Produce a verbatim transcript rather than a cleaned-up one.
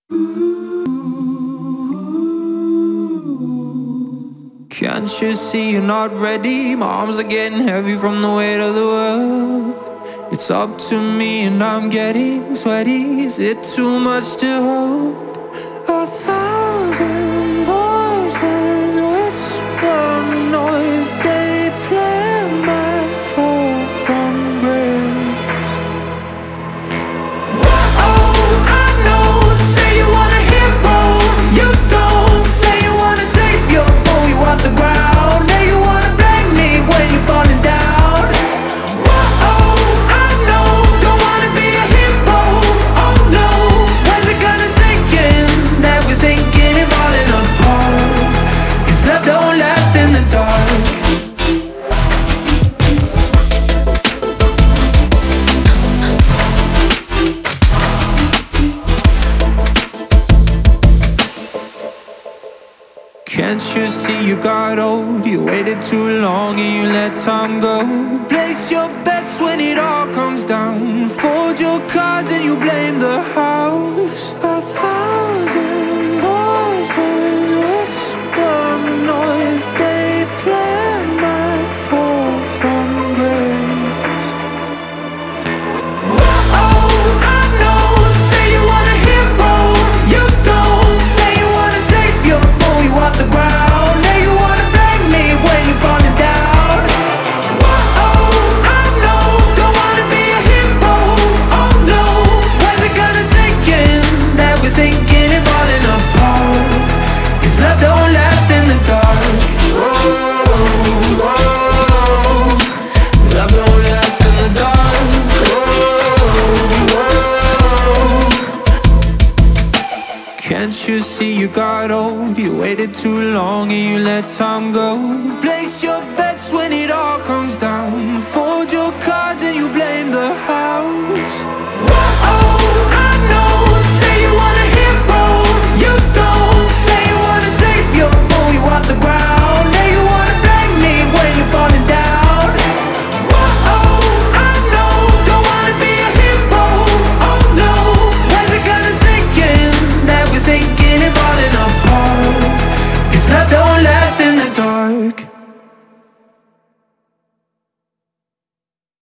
Can't you see you're not ready? My arms are getting heavy from the weight of the world. It's up to me and I'm getting sweaty. Is it too much to hold? A thousand voices whisper noise. They play my fall from grace. Oh, I know. Say you want a hero. You don't. Say you want a savior. Pull you off the ground. Now you wanna blame me when you're falling down. Oh, I know. Don't wanna be a hero. Oh no. When's it gonna sink in that we're sinking and falling apart? 'Cause love don't last in the dark. Can't you see you got old? You waited too long and you let time go. Place your bets when it all comes down. Fold your cards and you blame the house. A thousand voices whisper noise. They play my fall from grace. Oh, I know. Say you want a hero. You don't. Say you want a savior. Pull you off the ground. Now you wanna blame me when you're falling down. Oh, I know. Don't wanna be a hero. Oh no. When's it gonna sink in that we're sinking and falling apart? 'Cause love don't last in the dark. Oh, oh, oh. Love don't last in the dark. Oh, oh. Can't you see you got old? You waited too long and you let time go. Place your bets when it all comes down.